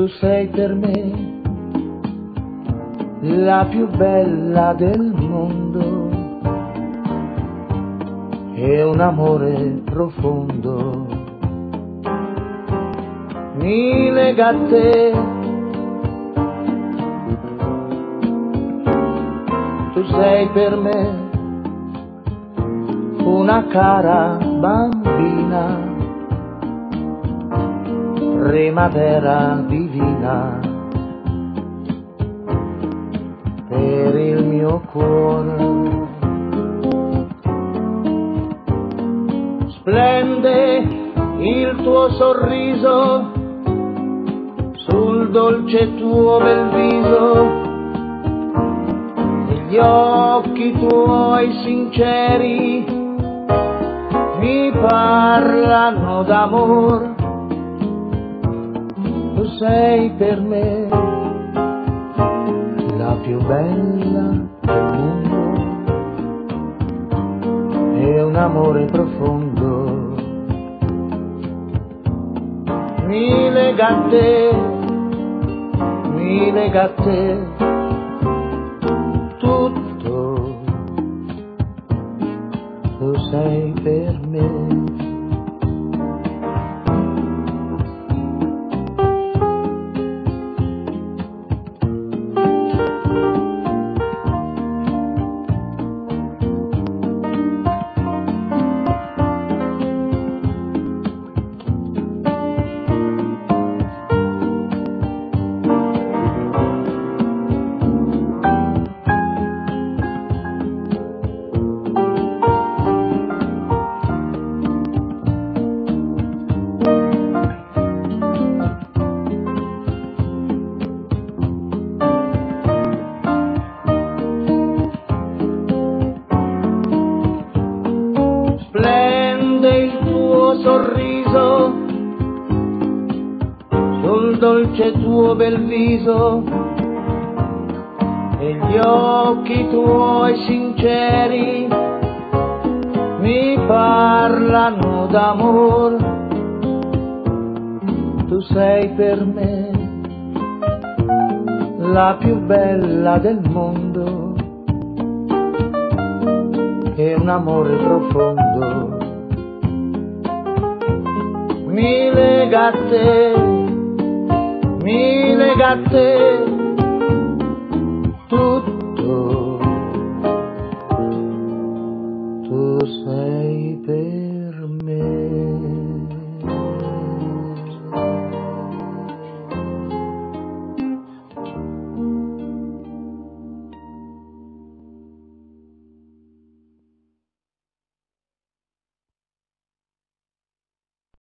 Tu sei per me la più bella del mondo e un amore profondo mi lega a te. Tu sei per me una cara bambina, primavera divina per il mio cuore. Splende il tuo sorriso sul dolce tuo bel viso, gli occhi tuoi sinceri mi parlano d'amor. Tu sei per me la più bella del mondo e un amore profondo mi lega a te, mi lega a te. Tutto tu sei per me. Splende il tuo sorriso sul dolce tuo bel viso e gli occhi tuoi sinceri mi parlano d'amor. Tu sei per me la più bella del mondo e un amore profondo mi lega a te, mi lega a te. Tutto